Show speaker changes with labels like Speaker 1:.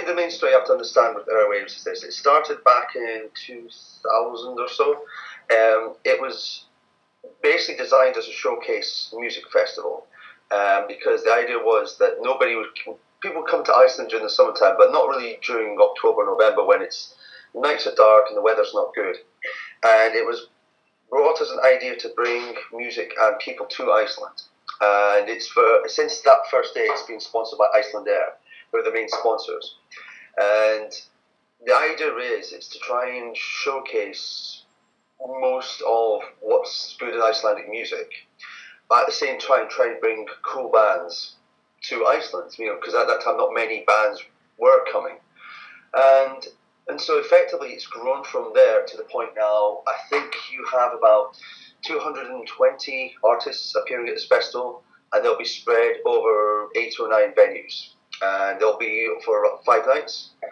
Speaker 1: the main story you have to understand with Airwaves is this. It started back in 2000 or so. It was basically designed as a showcase music festival, because the idea was that people come to Iceland during the summertime, but not really during October, November, when nights are dark and the weather's not good. And it was brought as an idea to bring music and people to Iceland. And since that first day, it's been sponsored by Icelandair, who are the main sponsors. And the idea is to try and showcase most of what's good in Icelandic music, but at the same time try and bring cool bands to Iceland, because at that time not many bands were coming. And so effectively it's grown from there to the point now, I think you have about 220 artists appearing at this festival, and they'll be spread over 8 or 9 venues. And they'll be for about 5 nights.